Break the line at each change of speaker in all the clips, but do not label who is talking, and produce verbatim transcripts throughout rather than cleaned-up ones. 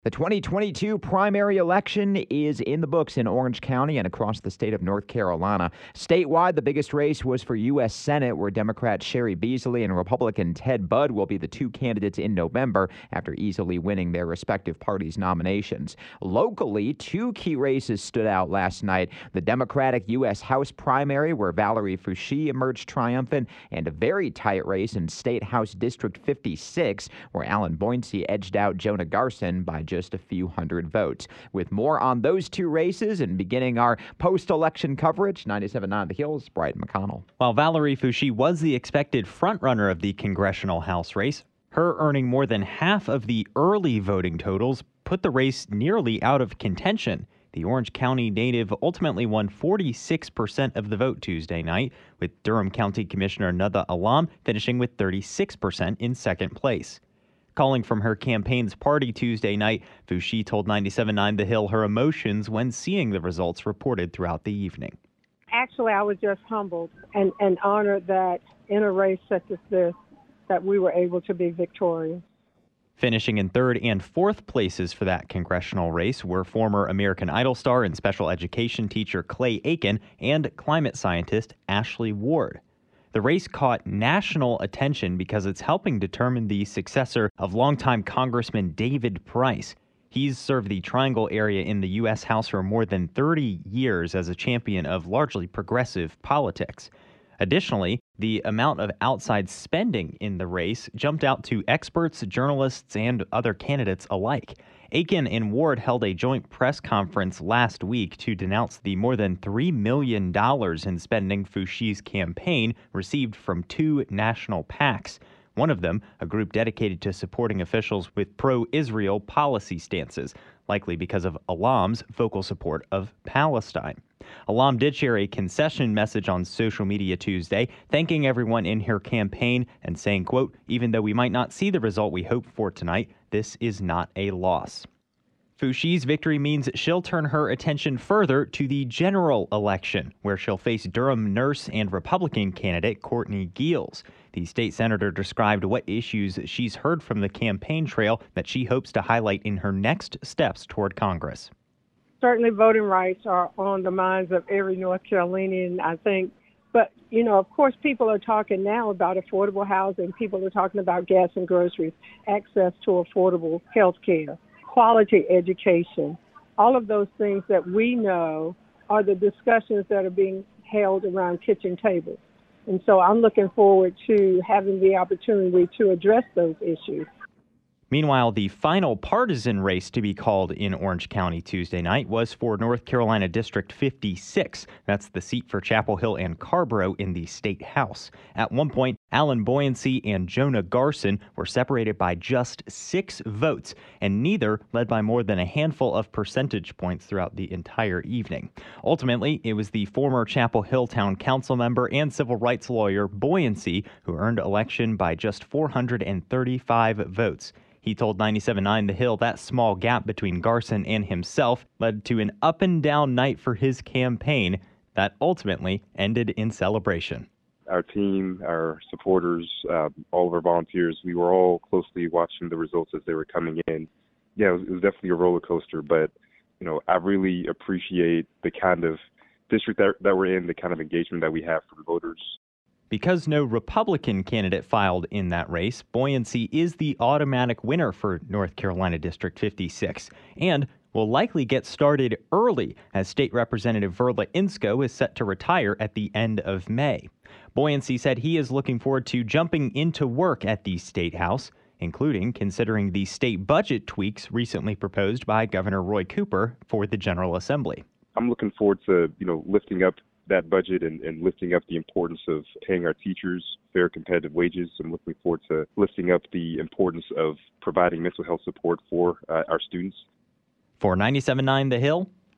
The twenty twenty-two primary election is in the books in Orange County and across the state of North Carolina. Statewide, the biggest race was for U S Senate, where Democrat Sherry Beasley and Republican Ted Budd will be the two candidates in November after easily winning their respective parties' nominations. Locally, two key races stood out last night. The Democratic U S House primary, where Valerie Foushee emerged triumphant, and a very tight race in State House District fifty-six, where Alan Boyncey edged out Jonah Garson by just a few hundred votes. With more on those two races and beginning our post-election coverage, ninety-seven point nine The Hill's Bryden McConnell.
While Valerie Foushee was the expected frontrunner of the congressional House race, her earning more than half of the early voting totals put the race nearly out of contention. The Orange County native ultimately won forty-six percent of the vote Tuesday night, with Durham County Commissioner Nada Alam finishing with thirty-six percent in second place. Calling from her campaign's party Tuesday night, Foushee told ninety-seven point nine The Hill her emotions when seeing the results reported throughout the evening.
Actually, I was just humbled and, and honored that in a race such as this, that we were able to be victorious.
Finishing in third and fourth places for that congressional race were former American Idol star and special education teacher Clay Aiken and climate scientist Ashley Ward. The race caught national attention because it's helping determine the successor of longtime Congressman David Price. He's served the Triangle area in the U S House for more than thirty years as a champion of largely progressive politics. Additionally, the amount of outside spending in the race jumped out to experts, journalists, and other candidates alike. Aiken and Ward held a joint press conference last week to denounce the more than three million dollars in spending Foushee's campaign received from two national PACs. One of them, a group dedicated to supporting officials with pro-Israel policy stances, likely because of Alam's vocal support of Palestine. Alam did share a concession message on social media Tuesday, thanking everyone in her campaign and saying, quote, "Even though we might not see the result we hoped for tonight, this is not a loss." Foushee's victory means she'll turn her attention further to the general election, where she'll face Durham nurse and Republican candidate Courtney Geels. The state senator described what issues she's heard from the campaign trail that she hopes to highlight in her next steps toward Congress.
Certainly voting rights are on the minds of every North Carolinian, I think. But, you know, of course, people are talking now about affordable housing. People are talking about gas and groceries, access to affordable health care, quality education. All of those things that we know are the discussions that are being held around kitchen tables. And so I'm looking forward to having the opportunity to address those issues.
Meanwhile, the final partisan race to be called in Orange County Tuesday night was for North Carolina District fifty-six. That's the seat for Chapel Hill and Carrboro in the state house. At one point, Alan Boyncey and Jonah Garson were separated by just six votes, and neither led by more than a handful of percentage points throughout the entire evening. Ultimately, it was the former Chapel Hill Town Council member and civil rights lawyer Boyncey who earned election by just four hundred thirty-five votes. He told ninety-seven point nine The Hill that small gap between Garson and himself led to an up-and-down night for his campaign that ultimately ended in celebration.
Our team, our supporters, uh, all of our volunteers, we were all closely watching the results as they were coming in. Yeah, it was, it was definitely a roller coaster, but, you know, I really appreciate the kind of district that, that we're in, the kind of engagement that we have from voters.
Because no Republican candidate filed in that race, Boyncey is the automatic winner for North Carolina District fifty-six and will likely get started early, as State Representative Verla Insco is set to retire at the end of May. Boyncey said he is looking forward to jumping into work at the State House, including considering the state budget tweaks recently proposed by Governor Roy Cooper for the General Assembly.
I'm looking forward to, you know, lifting up that budget and, and lifting up the importance of paying our teachers fair, competitive wages. I'm looking forward to lifting up the importance of providing mental health support for uh, our students.
For ninety-seven point nine The Hill,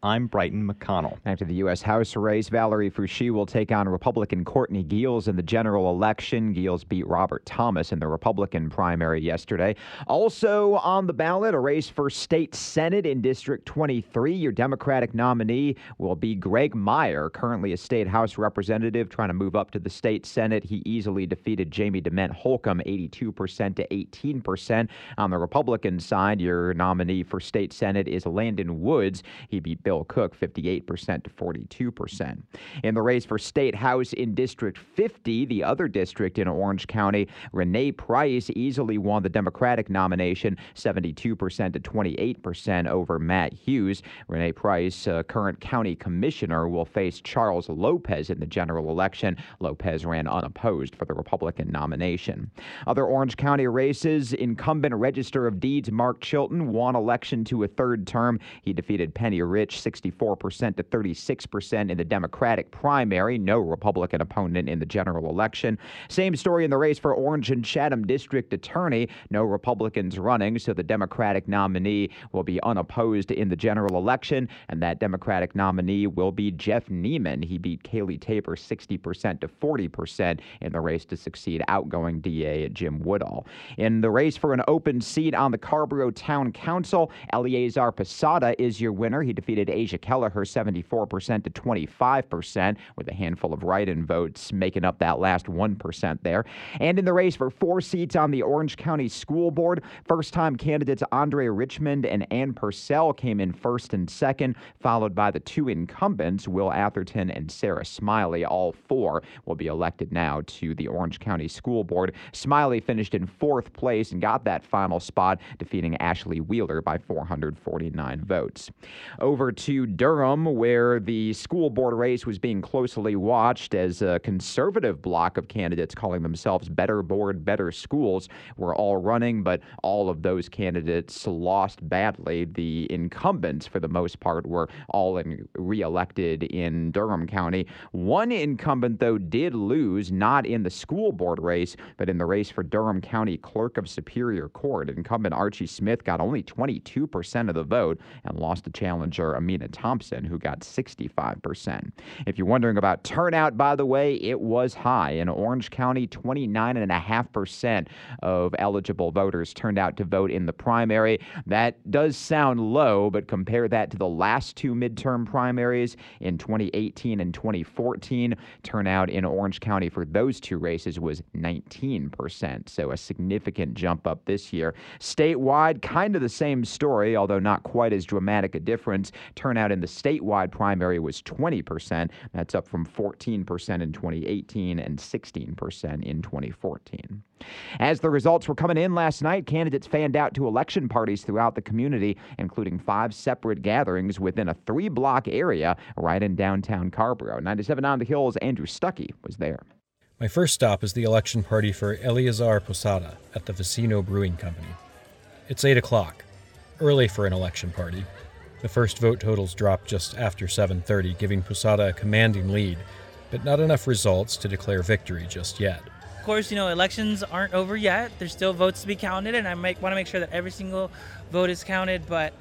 I'm Brighton McConnell.
Back to the U S House race, Valerie Foushee will take on Republican Courtney Geels in the general election. Geels beat Robert Thomas in the Republican primary yesterday. Also on the ballot, a race for state Senate in District twenty-three. Your Democratic nominee will be Greg Meyer, currently a state House representative trying to move up to the state Senate. He easily defeated Jamie DeMent Holcomb, eighty-two percent to eighteen percent. On the Republican side, your nominee for state Senate is Landon Woods. He beat Bill Cook, fifty-eight percent to forty-two percent. In the race for state House in District fifty, the other district in Orange County, Renee Price easily won the Democratic nomination, seventy-two percent to twenty-eight percent over Matt Hughes. Renee Price, uh, current county commissioner, will face Charles Lopez in the general election. Lopez ran unopposed for the Republican nomination. Other Orange County races, incumbent Register of Deeds Mark Chilton won election to a third term. He defeated Penny Rich, sixty-four percent to thirty-six percent in the Democratic primary. No Republican opponent in the general election. Same story in the race for Orange and Chatham District Attorney. No Republicans running, so the Democratic nominee will be unopposed in the general election, and that Democratic nominee will be Jeff Neiman. He beat Kaylee Tabor sixty percent to forty percent in the race to succeed outgoing D A Jim Woodall. In the race for an open seat on the Carrboro Town Council, Eleazar Posada is your winner. He defeated Asia Kelleher seventy-four percent to twenty-five percent, with a handful of write-in votes making up that last one percent there. And in the race for four seats on the Orange County School Board, first-time candidates Andre Richmond and Ann Purcell came in first and second, followed by the two incumbents, Will Atherton and Sarah Smiley. All four will be elected now to the Orange County School Board. Smiley finished in fourth place and got that final spot, defeating Ashley Wheeler by four hundred forty-nine votes. Over to Durham, where the school board race was being closely watched as a conservative bloc of candidates calling themselves Better Board, Better Schools were all running, but all of those candidates lost badly. The incumbents, for the most part, were all in, re-elected in Durham County. One incumbent, though, did lose, not in the school board race, but in the race for Durham County Clerk of Superior Court. Incumbent Archie Smith got only twenty-two percent of the vote and lost to challenger Amina Thompson, who got sixty-five percent. If you're wondering about turnout, by the way, it was high. In Orange County, twenty-nine point five percent of eligible voters turned out to vote in the primary. That does sound low, but compare that to the last two midterm primaries in twenty eighteen and twenty fourteen. Turnout in Orange County for those two races was nineteen percent, so a significant jump up this year. Statewide, kind of the same story, although not quite as dramatic a difference. Turnout in the statewide primary was twenty percent. That's up from fourteen percent in twenty eighteen and sixteen percent in twenty fourteen. As the results were coming in last night, candidates fanned out to election parties throughout the community, including five separate gatherings within a three-block area right in downtown Carrboro. ninety-seven On the Hill's Andrew Stuckey was there.
My first stop is the election party for Eleazar Posada at the Vicino Brewing Company. It's eight o'clock, early for an election party. The first vote totals dropped just after seven thirty, giving Posada a commanding lead, but not enough results to declare victory just yet.
Of course, you know, elections aren't over yet. There's still votes to be counted, and I make, want to make sure that every single vote is counted, but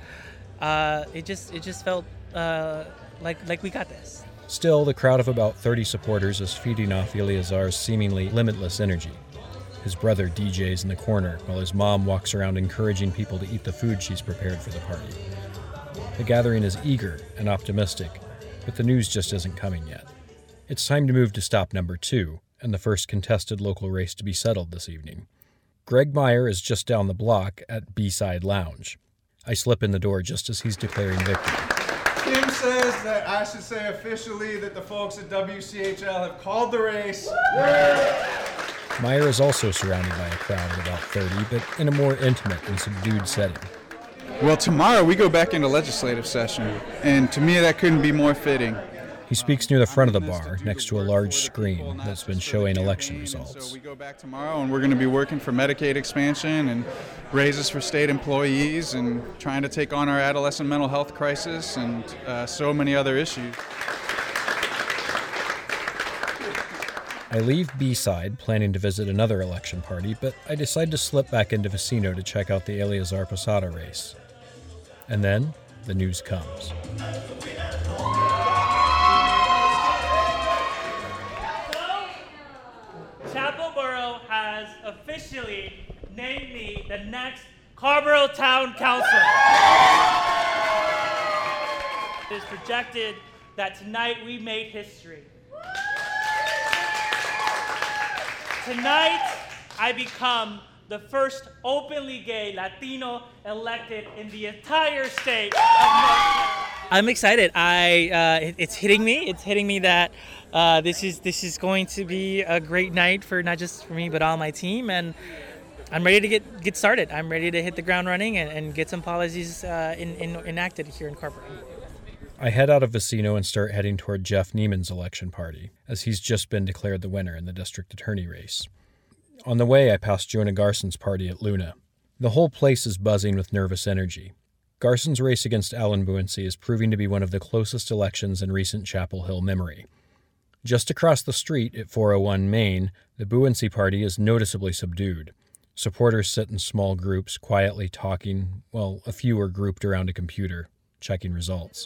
uh, it just it just felt uh, like like we got this.
Still, the crowd of about thirty supporters is feeding off Eleazar's seemingly limitless energy. His brother D Js in the corner, while his mom walks around encouraging people to eat the food she's prepared for the party. The gathering is eager and optimistic, but the news just isn't coming yet. It's time to move to stop number two, and the first contested local race to be settled this evening. Greg Meyer is just down the block at B-Side Lounge. I slip in the door just as he's declaring victory.
Kim says that I should say officially that the folks at W C H L have called the race.
Meyer is also surrounded by a crowd of about thirty, but in a more intimate and subdued setting.
Well, tomorrow we go back into legislative session, and to me that couldn't be more fitting.
He speaks near the front of the bar, next to a large screen that's been showing election results.
So we go back tomorrow, and we're going to be working for Medicaid expansion and raises for state employees and trying to take on our adolescent mental health crisis and uh, so many other issues.
I leave B-Side, planning to visit another election party, but I decide to slip back into Vicino to check out the Eleazar Posada race. And then, the news comes.
Chapelboro has officially named me the next Carrboro Town Council. It is projected that tonight we made history. Tonight, I become the first openly gay Latino elected in the entire state of North Carolina. I'm excited. I uh, it, it's hitting me. It's hitting me that uh, this is this is going to be a great night for not just for me but all my team, and I'm ready to get get started. I'm ready to hit the ground running and, and get some policies uh, in, in, enacted here in Carrboro.
I head out of Vecino and start heading toward Jeff Neiman's election party, as he's just been declared the winner in the district attorney race. On the way, I pass Jonah Garson's party at Luna. The whole place is buzzing with nervous energy. Garson's race against Alan Buensi is proving to be one of the closest elections in recent Chapel Hill memory. Just across the street at four oh one Main, the Buensi party is noticeably subdued. Supporters sit in small groups, quietly talking, while a few are grouped around a computer, checking results.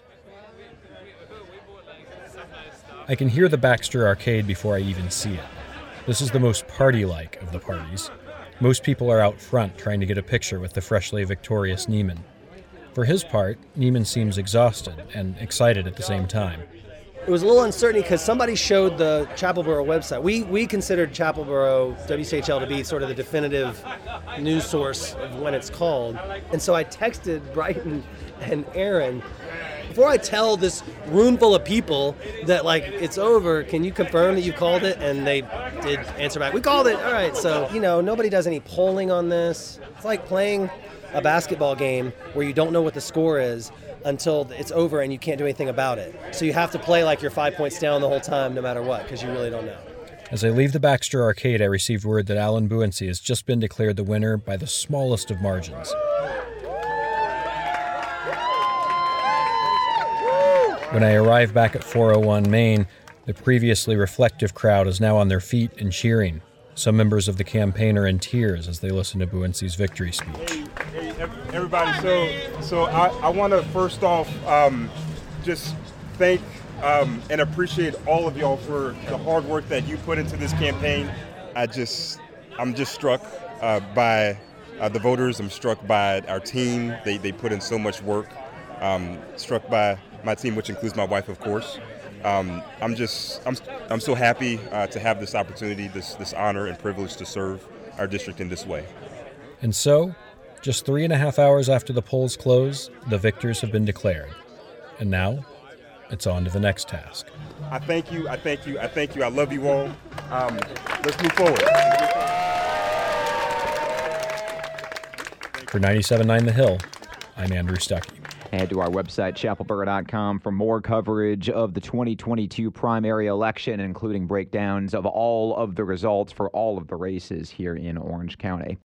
I can hear the Baxter Arcade before I even see it. This is the most party-like of the parties. Most people are out front trying to get a picture with the freshly victorious Neiman. For his part, Neiman seems exhausted and excited at the same time.
It was a little uncertain because somebody showed the Chapelboro website. We we considered Chapelboro W C H L to be sort of the definitive news source of when it's called. And so I texted Brighton and Aaron, before I tell this room full of people that, like, it's over, can you confirm that you called it? And they did answer back, we called it. All right, so, you know, nobody does any polling on this. It's like playing a basketball game where you don't know what the score is until it's over and you can't do anything about it. So you have to play like you're five points down the whole time no matter what, because you really don't know.
As I leave the Baxter Arcade, I received word that Alan Buensi has just been declared the winner by the smallest of margins. When I arrive back at four oh one Main, the previously reflective crowd is now on their feet and cheering. Some members of the campaign are in tears as they listen to Buensi's victory speech.
Hey, hey everybody, so so I, I want to first off um, just thank um, and appreciate all of y'all for the hard work that you put into this campaign. I just, I'm just struck uh, by uh, the voters. I'm struck by our team. They, they put in so much work. Um, struck by my team, which includes my wife, of course. Um, I'm just, I'm, I'm so happy uh, to have this opportunity, this, this honor and privilege to serve our district in this way.
And so, just three and a half hours after the polls close, the victors have been declared. And now, it's on to the next task.
I thank you, I thank you, I thank you. I love you all. Um, let's move forward.
For ninety-seven point nine The Hill, I'm Andrew Stuckey.
Head to our website, chapelboro dot com, for more coverage of the twenty twenty-two primary election, including breakdowns of all of the results for all of the races here in Orange County.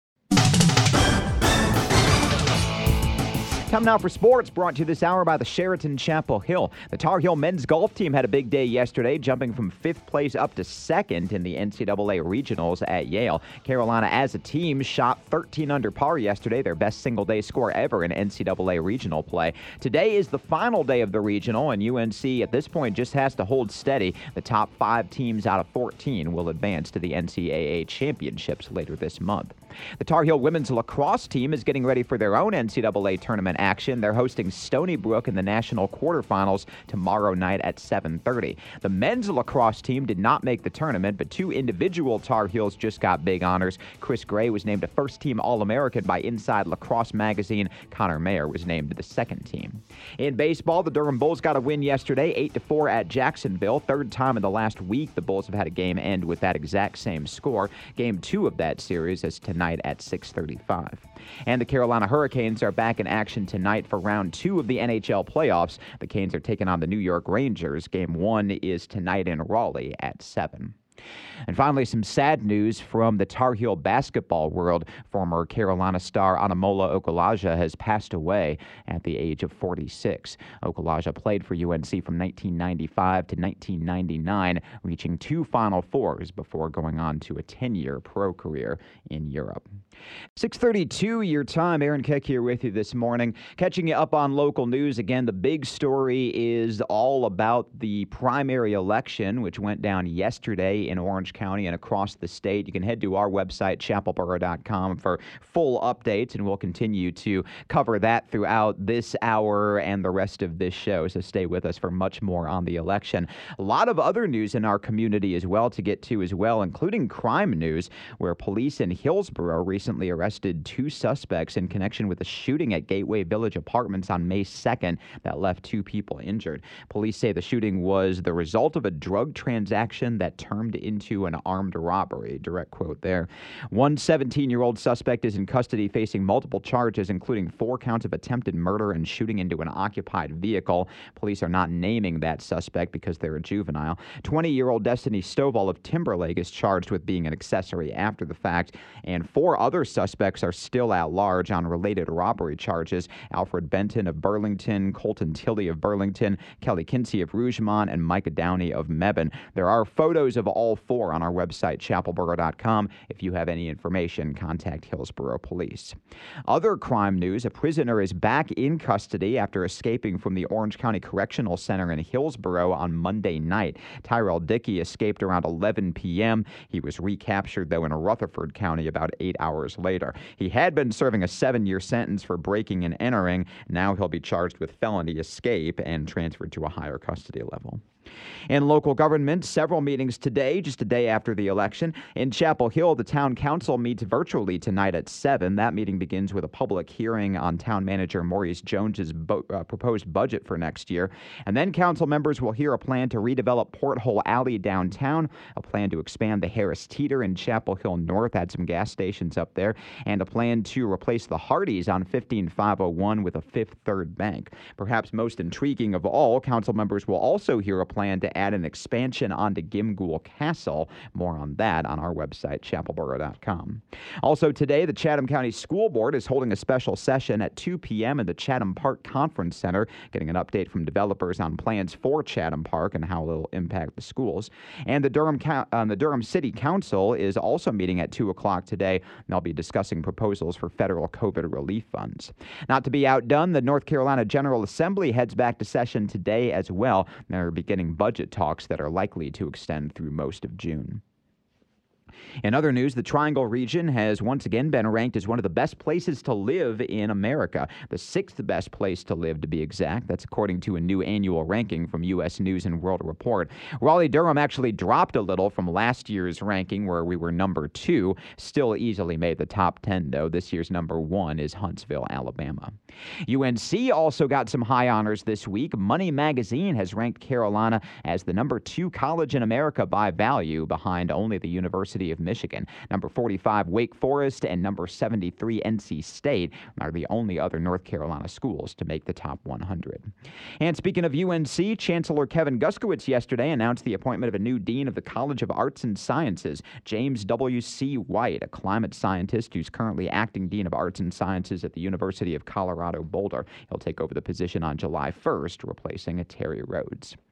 Time now for sports, brought to you this hour by the Sheraton Chapel Hill. The Tar Heel men's golf team had a big day yesterday, jumping from fifth place up to second in the N C double A regionals at Yale. Carolina, as a team, shot thirteen under par yesterday, their best single-day score ever in N C double A regional play. Today is the final day of the regional, and U N C at this point just has to hold steady. The top five teams out of fourteen will advance to the N C double A championships later this month. The Tar Heel women's lacrosse team is getting ready for their own N C double A tournament action. They're hosting Stony Brook in the national quarterfinals tomorrow night at seven thirty. The men's lacrosse team did not make the tournament, but two individual Tar Heels just got big honors. Chris Gray was named a first-team All-American by Inside Lacrosse magazine. Connor Mayer was named to the second team. In baseball, the Durham Bulls got a win yesterday, eight to four at Jacksonville. Third time in the last week the Bulls have had a game end with that exact same score. Game two of that series is tonight at six thirty-five. And the Carolina Hurricanes are back in action tonight for round two of the N H L playoffs. The Canes are taking on the New York Rangers. Game one is tonight in Raleigh at seven. And finally, some sad news from the Tar Heel basketball world. Former Carolina star Anamola Okulaja has passed away at the age of forty-six. Okulaja played for U N C from nineteen ninety-five to nineteen ninety-nine, reaching two Final Fours before going on to a ten-year pro career in Europe. six thirty-two your time. Aaron Keck here with you this morning. Catching you up on local news. Again, the big story is all about the primary election, which went down yesterday in Orange County and across the state. You can head to our website, chapel borough dot com, for full updates, and we'll continue to cover that throughout this hour and the rest of this show. So stay with us for much more on the election. A lot of other news in our community as well to get to as well, including crime news, where police in Hillsborough recently arrested two suspects in connection with a shooting at Gateway Village Apartments on May second that left two people injured. Police say the shooting was the result of a drug transaction that turned into an armed robbery. Direct quote there. One seventeen-year-old suspect is in custody facing multiple charges, including four counts of attempted murder and shooting into an occupied vehicle. Police are not naming that suspect because they're a juvenile. twenty-year-old Destiny Stovall of Timberlake is charged with being an accessory after the fact, and four other suspects are still at large on related robbery charges. Alfred Benton of Burlington, Colton Tilley of Burlington, Kelly Kinsey of Rougemont, and Micah Downey of Mebane. There are photos of all four on our website, chapel borough dot com. If you have any information, contact Hillsborough Police. Other crime news: a prisoner is back in custody after escaping from the Orange County Correctional Center in Hillsborough on Monday night. Tyrell Dickey escaped around eleven p.m. He was recaptured, though, in Rutherford County about eight hours later. He had been serving a seven-year sentence for breaking and entering. Now he'll be charged with felony escape and transferred to a higher custody level. In local government, several meetings today, just a day after the election. In Chapel Hill, the town council meets virtually tonight at seven. That meeting begins with a public hearing on town manager Maurice Jones's bo- uh, proposed budget for next year. And then council members will hear a plan to redevelop Porthole Alley downtown, a plan to expand the Harris Teeter in Chapel Hill North, add some gas stations up there, and a plan to replace the Hardee's on fifteen five oh one with a Fifth Third Bank. Perhaps most intriguing of all, council members will also hear a plan to add an expansion onto Gimgool Castle. More on that on our website, chapel borough dot com. Also today, the Chatham County School Board is holding a special session at two p.m. in the Chatham Park Conference Center, getting an update from developers on plans for Chatham Park and how it'll impact the schools. And the Durham, uh, the Durham City Council is also meeting at two o'clock today, and they'll be discussing proposals for federal COVID relief funds. Not to be outdone, the North Carolina General Assembly heads back to session today as well. They're beginning budget talks that are likely to extend through most of June. In other news, the Triangle region has once again been ranked as one of the best places to live in America. The sixth best place to live, to be exact. That's according to a new annual ranking from U S News and World Report. Raleigh-Durham actually dropped a little from last year's ranking, where we were number two. Still easily made the top ten, though. This year's number one is Huntsville, Alabama. U N C also got some high honors this week. Money Magazine has ranked Carolina as the number two college in America by value, behind only the University of Michigan. Number forty-five, Wake Forest, and number seventy-three, N C State are the only other North Carolina schools to make the top one hundred. And speaking of U N C, Chancellor Kevin Guskowitz yesterday announced the appointment of a new dean of the College of Arts and Sciences, James W C White, a climate scientist who's currently acting dean of Arts and Sciences at the University of Colorado Boulder. He'll take over the position on July first, replacing Terry Rhodes.